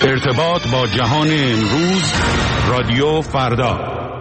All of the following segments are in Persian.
ارتباط با جهان امروز، رادیو فردا.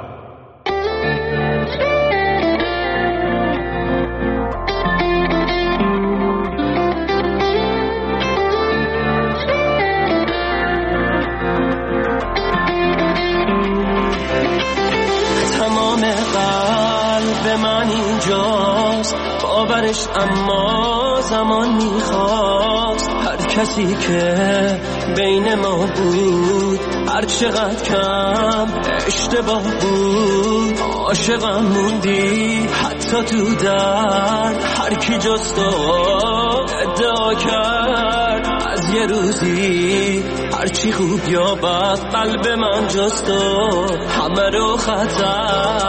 تمام قلب من اینجاست، باورش اما زمان میخواست. هر کسی که بین ما بود، هر چقدر کم اشتباه بود، عاشقم موندی حتی تو درد. هر کی جز تو ادعا کرد از یه روزی هرچی خوب یا بد، قلب من جز تو همه رو خطر.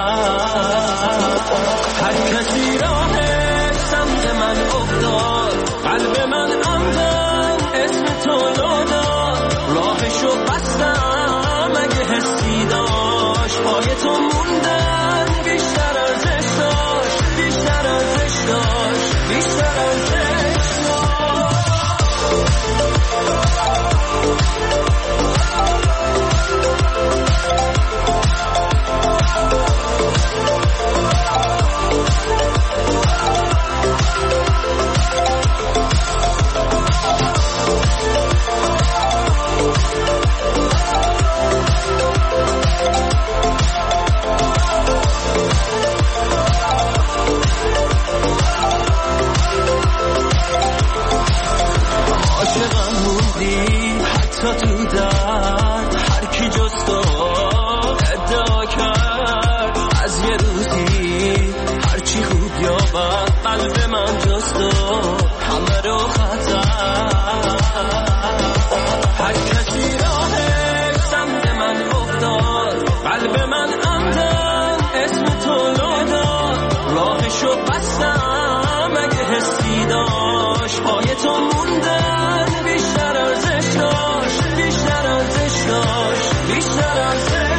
هر کسی راهش سمت من افتاد، قلب من عمدن اسم تو داد. راهشو بستم اگه حسی داشت، پای تو موندن بیشتر ارزش داشت، بیشتر ارزش داشت، بیشتر ارزش داشت. عاشقم موندی حتی تو درد. هر کی جز تو ادعا کرد از یه روزی هرچی خوب یا بد، قلب من جز تو همه رو خطر. هر کسی راهش سمت من افتاد، قلب من عمدن اسم تو داد. راهشو بستم اگه حسی داشت، پای تو موندن بیشتر ارزش داشت، بیشتر ارزش داشت، بیشتر ارزش داشت.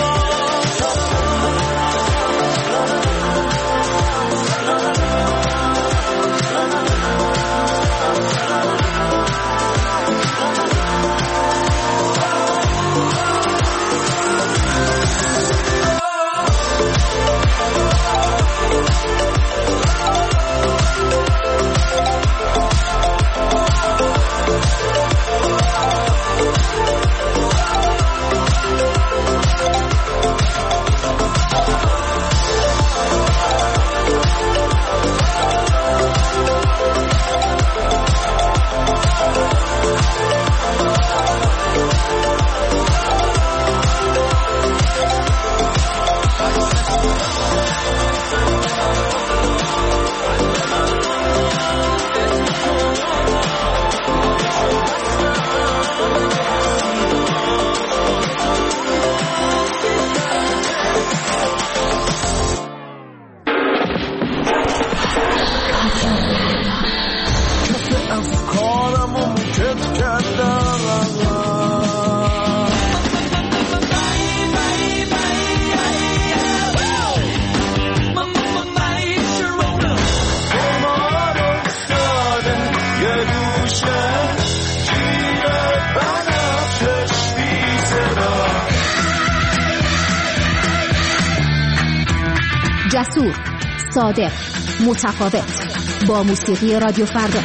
جسور، صادق، متفاوت، با موسیقی رادیو فردا.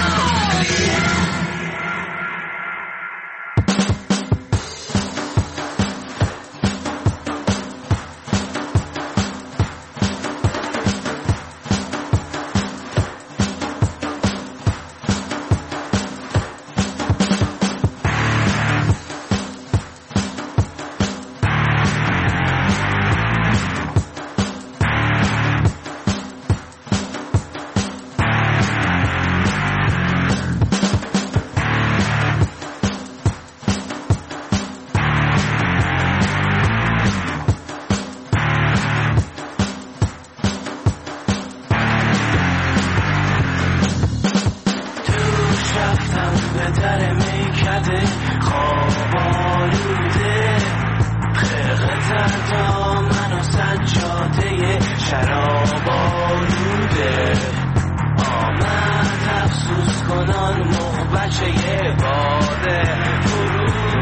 شراب آلوده آمد افسوس کنان مخ بچه باده فرو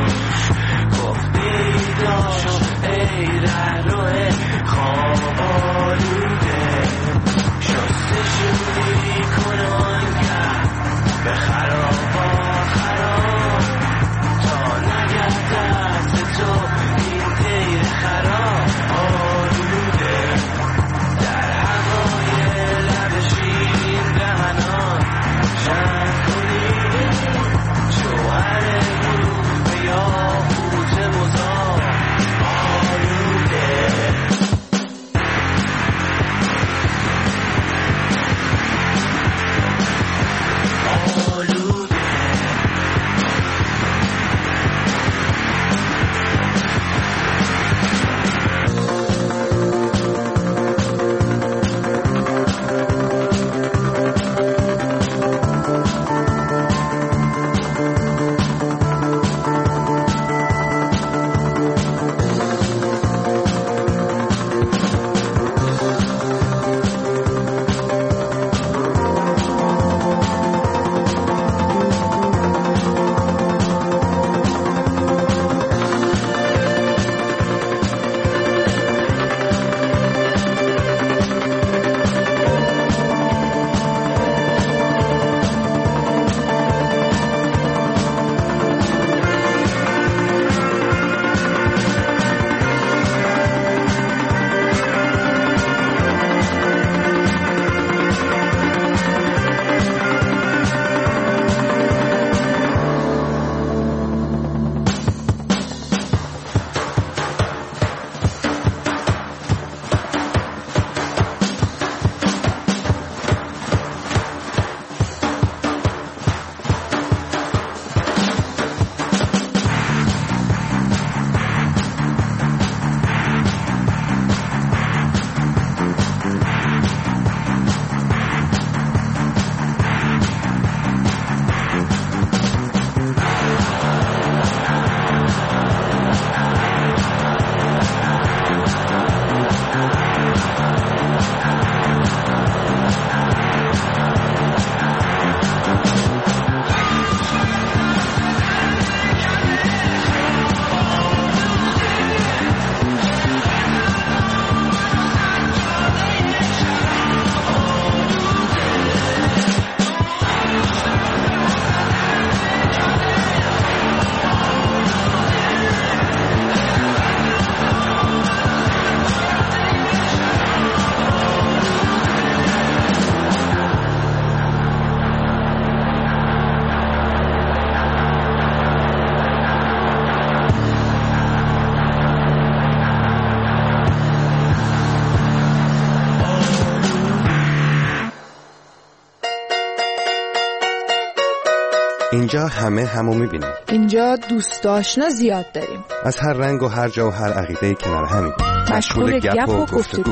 اینجا همه همو میبینیم. اینجا دوست آشنا زیاد داریم. از هر رنگ و هر جا و هر عقیده کنار همیم. مشغول گپ و گفتگو.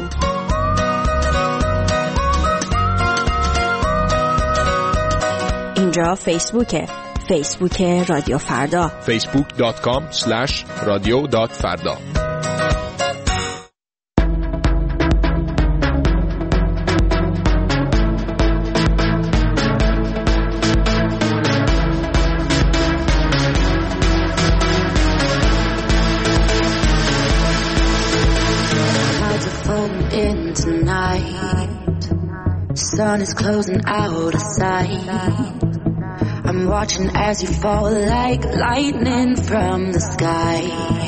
اینجا فیسبوک رادیو فردا. facebook.com/radio.farda. Sun is closing out of sight. I'm watching as you fall like lightning from the sky.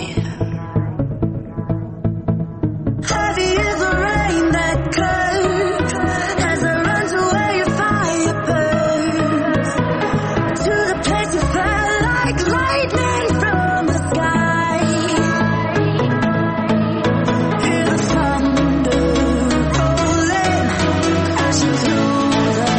Heavy is the rain that comes as I run to where your fire burns. To the place you fell like lightning from the sky. Hear the thunder rolling, crashing through the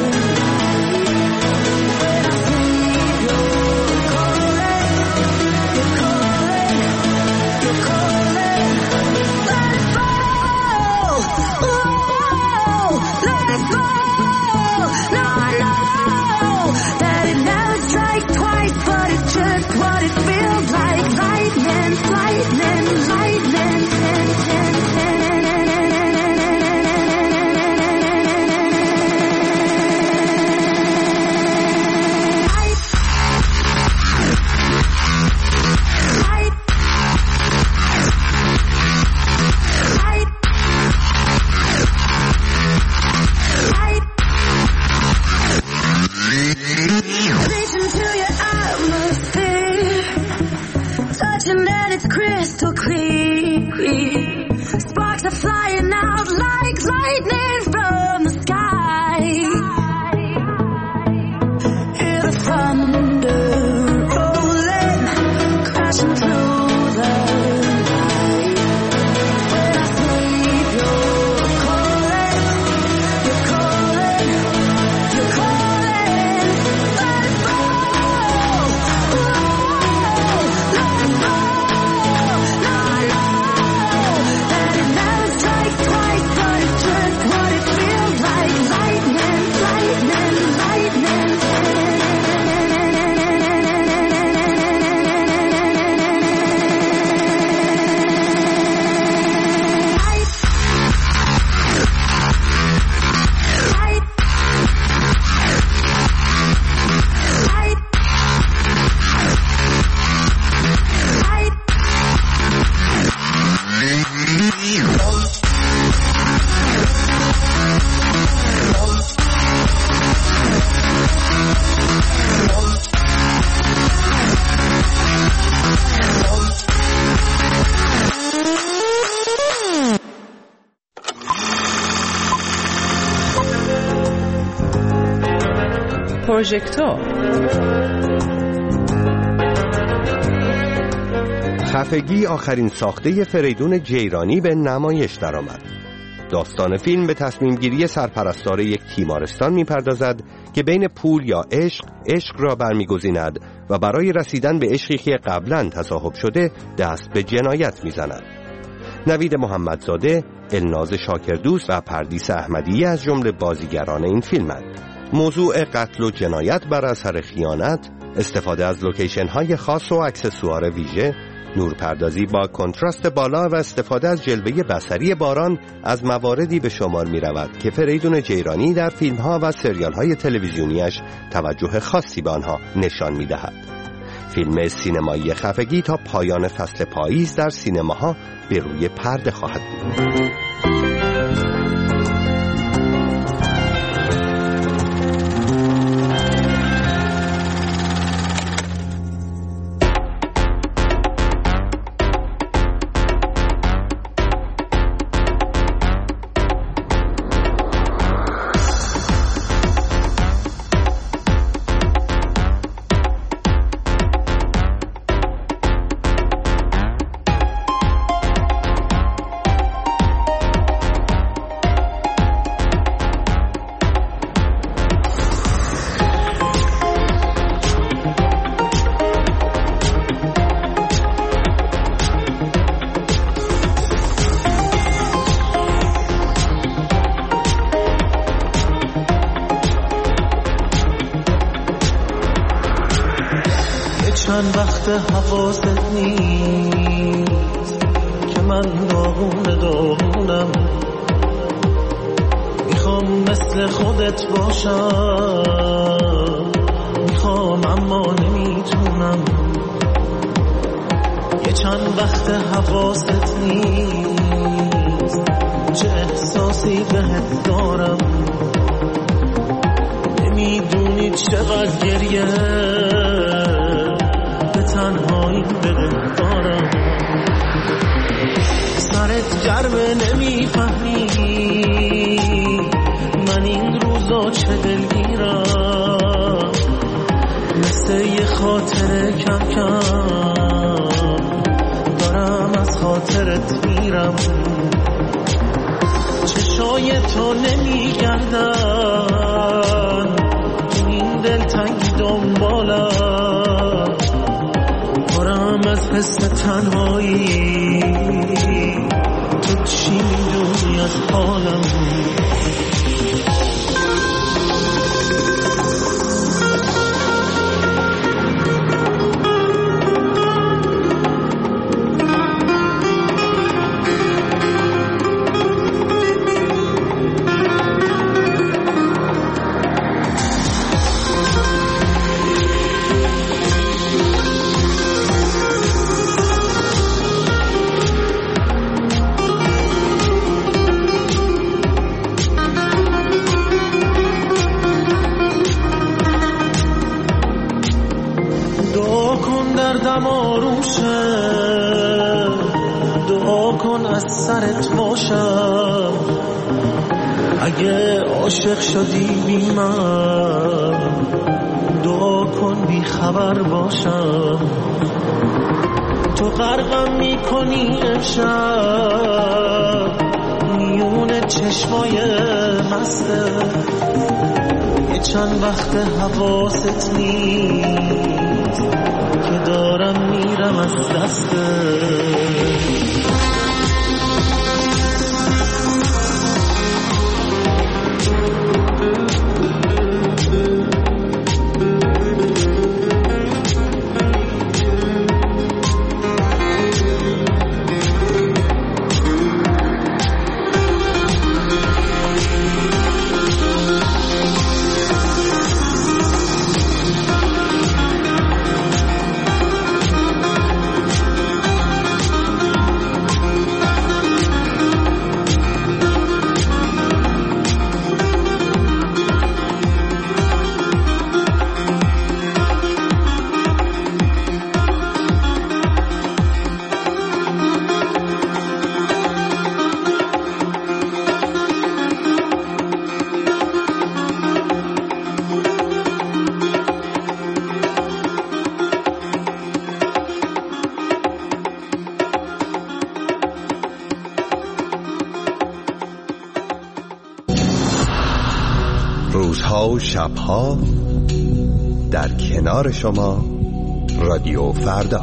پروژکتور. خفگی آخرین ساخته فریدون جیرانی به نمایش درآمد. داستان فیلم به تصمیم گیری سرپرستار یک تیمارستان میپردازد که بین پول یا عشق را برمیگزیند و برای رسیدن به عشقی که قبلا تصاحب شده دست به جنایت میزند. نوید محمدزاده، الناز شاکردوست و پردیس احمدی از جمله بازیگران این فیلمند. موضوع قتل و جنایت بر اثر خیانت، استفاده از لوکیشن های خاص و اکسسوار ویژه، نورپردازی با کنتراست بالا و استفاده از جلوه بصری باران از مواردی به شمار می رود که فریدون جیرانی در فیلم ها و سریال های تلویزیونیش توجه خاصی به آنها نشان می دهد. فیلم سینمایی خفگی تا پایان فصل پاییز در سینماها به روی پرده خواهد بود. چند وقت حواست نیست که من داغونم، میخوام مثل خودت باشم، میخوام اما نمیتونم. یه چند وقت حواست نیست چه احساسی بهت دارم، نمیدونی چقدر گریه به تنهایی بده دارم. سرت گرمه نمیفهمی من این روزا چه دلگیرم، مثل یه خاطر کم کم دارم از خاطرت میرم. چشای تو نمیگردن این دلتنگی دنبالم، دارم از حس تنهایی، تو چی میدونی از حالم؟ دردم آروم شه، دعا کن از سرت باشم. اگه عاشق شدی بی من، دعا کن بی خبر باشم. تو غرقم میکنی امشب میون چشمای مسته، یه چند وقت حواست نیست که دارم میرم از دسته. روزها و شبها در کنار شما رادیو فردا.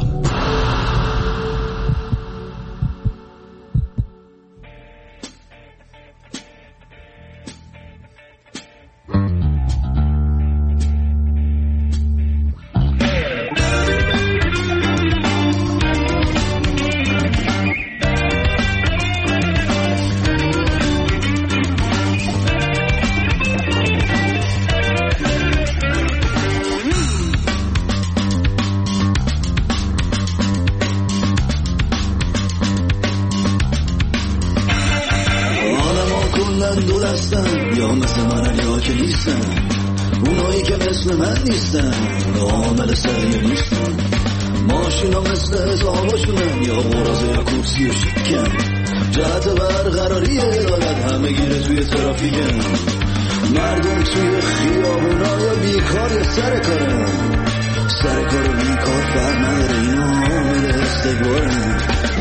دو دستن یا مثل من یا که نیستن، اونایی که مثل من نیستن عامل سریع نیستن. ماشینا مثل ازاباشونن یا غرازه یا کورسی و شکن، جهت برقراری عدالت همه گیره توی ترافیکن. مردم توی خیابونا یا بیکار یا سر کارن، سر کار و بیکار فرق نداره، اینا عامل استقبارن.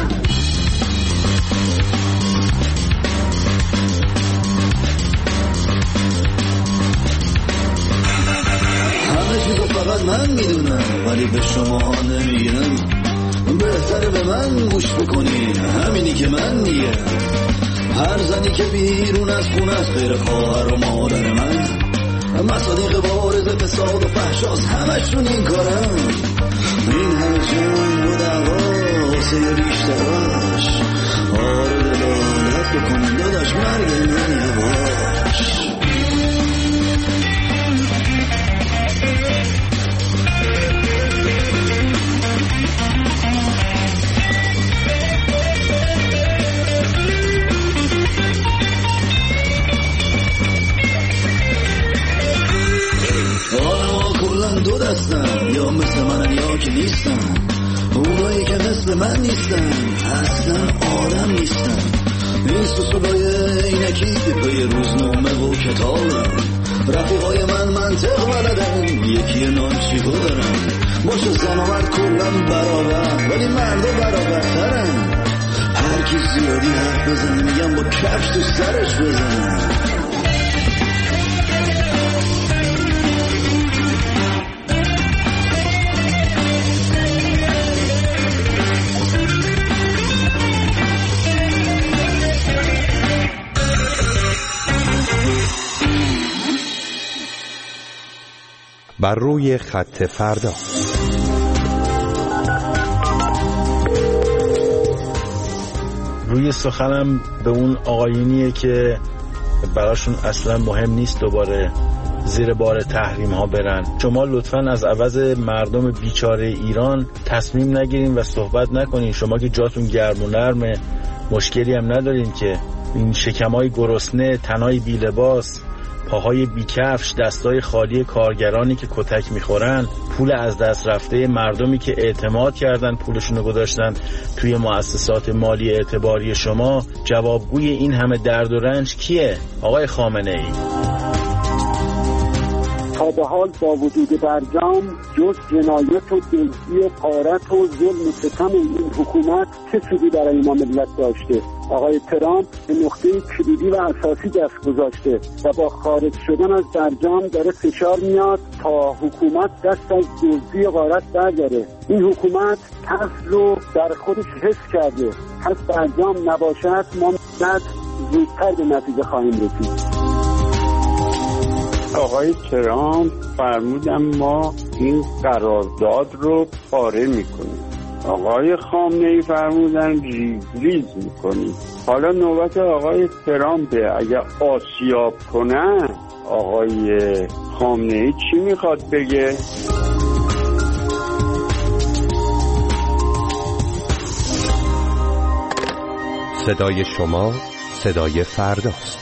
فقط من میدونم ولی به شما نمیگم، بهتره به من گوش بکنین، همینی که من میگم. هر زنی که بیرون از خونه است غیر خواهر و مادر من، مصادیق بارز فساد و فحشاست همشون این کارن. واسه بیشتراش. آره دلالت بکن داداش مرگ من یواش. دو دستن یا مثل منن یا که نیستن. اونایی که مثل من نیستن اصلا آدم نیستن. این سوسولای اینکی پی روزنامه و کتابن. رفیقای من منطق بلدن یکی نانچیگو دارن. باشه زن و مرد کلن برابر ولی مردا برابرترن. هر کی زیادی حرف بزنه میگم با کفش تو سرش بزنن. بر روی خط فردا. روی سخنم به اون آقایونیه که براشون اصلا مهم نیست دوباره زیر بار تحریم ها برن. شما لطفاً از عوض مردم بیچاره ایران تصمیم نگیرین و صحبت نکنین. شما که جاتون گرم و نرمه، مشکلی هم ندارین که. این شکمای گرسنه، تنای بی لباس، پاهای بیکفش، دستای خالی کارگرانی که کتک میخورن، پول از دست رفته مردمی که اعتماد کردن پولشونو گذاشتن توی مؤسسات مالی اعتباری شما، جوابگوی این همه درد و رنج کیه؟ آقای خامنه ای. تا به حال با وجود برجام جز جنایت و دزدی و غارت و ظلم و ستم این حکومت چه سودی برای ما ملت داشته؟ آقای ترامپ به نقطه کلیدی و اساسی دست گذاشته و با خارج شدن از برجام داره فشار میاد تا حکومت دست از دزدی و غارت برداره. این حکومت ترس رو در خودش حس کرده. پس برجام نباشد ما ملت زودتر به نتیجه خواهیم رسید. آقای ترامپ فرمودن ما این قرارداد رو پاره میکنیم. آقای خامنه ای فرمودن ریز میکنیم. حالا نوبت آقای ترامپه. اگر آسیاب کنن آقای خامنه ای چی میخواد بگه؟ صدای شما صدای فرداست.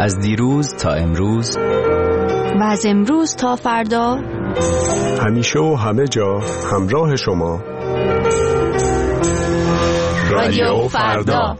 از دیروز تا امروز و از امروز تا فردا، همیشه و همه جا همراه شما. رادیو فردا.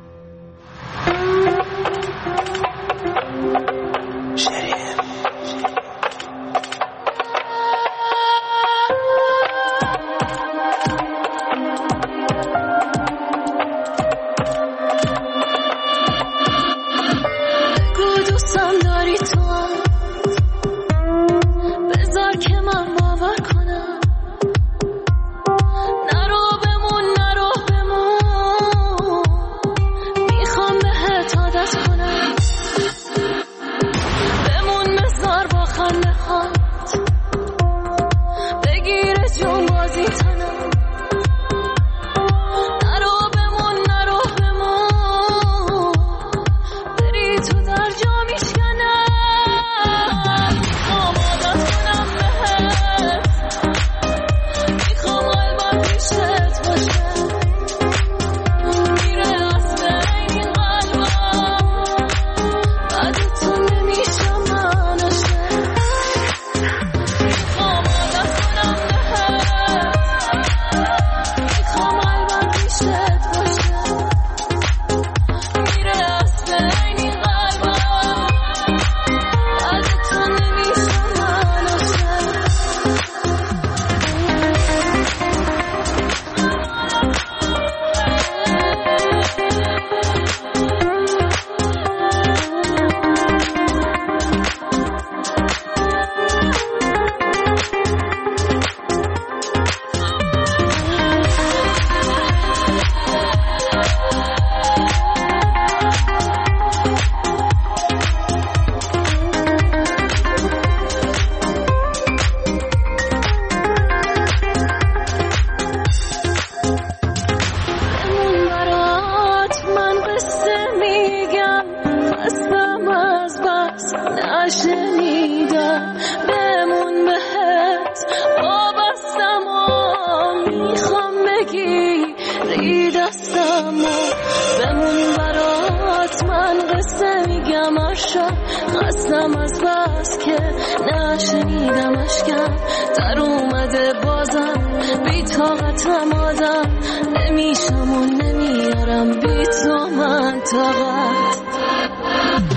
خستم از بس که نشنیدم اشکم در اومده بازم بی طاقتم آدم نمیشم و نمیارم بی تو من طاقت